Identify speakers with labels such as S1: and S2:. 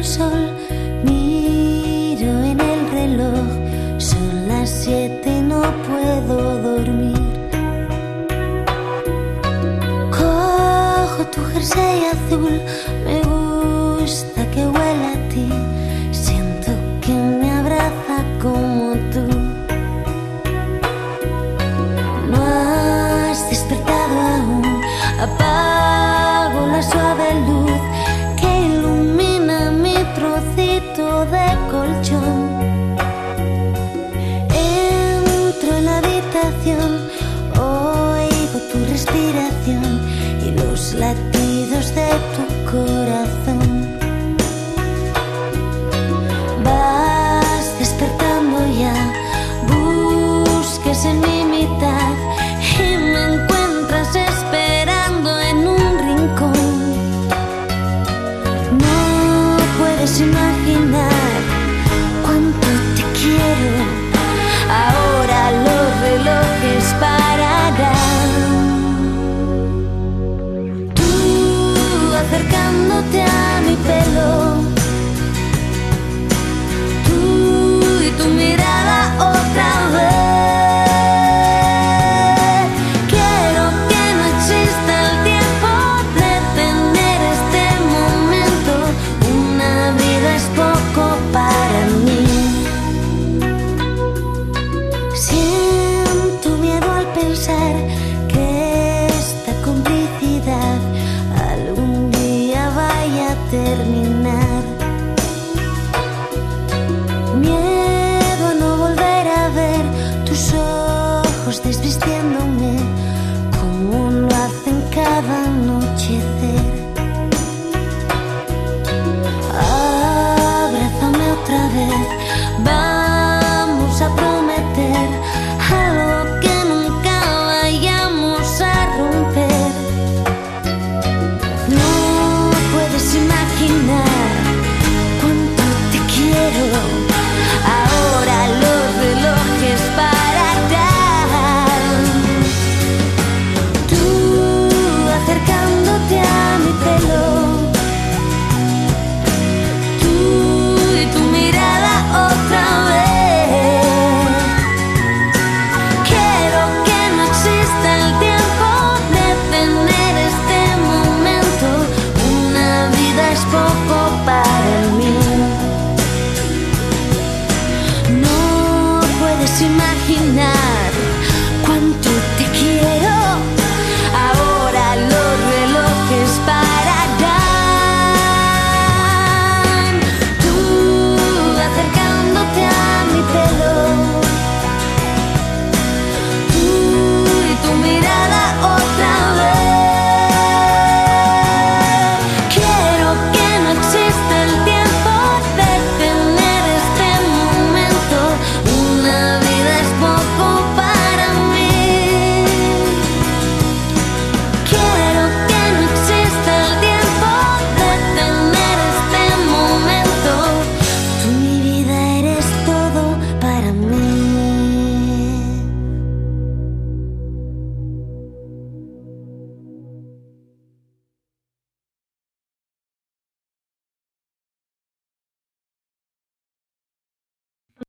S1: el sol, miro en el reloj, son las 7 y no puedo dormir. Cojo tu jersey azul, me gusta que huela a ti, siento que me abraza como tú. No has despertado aún, apago la suave luz que ilumina mi trocito de colchón. Entro en la habitación, oigo tu respiración y los latidos de tu corazón. Vas despertando ya, buscas en mi mitad y me encuentras esperando en un rincón. No puedes imaginar cuánto te quiero, ahora los relojes pararán. Tú acercándote a mi pelo, tú y tu mirada otra vez. Quiero que no exista el tiempo, detener este momento. Una vida es poco para mí. Siento miedo al pensar que esta complicidad algún día vaya a terminar. Miedo a no volver a ver tus ojos desvistiéndome,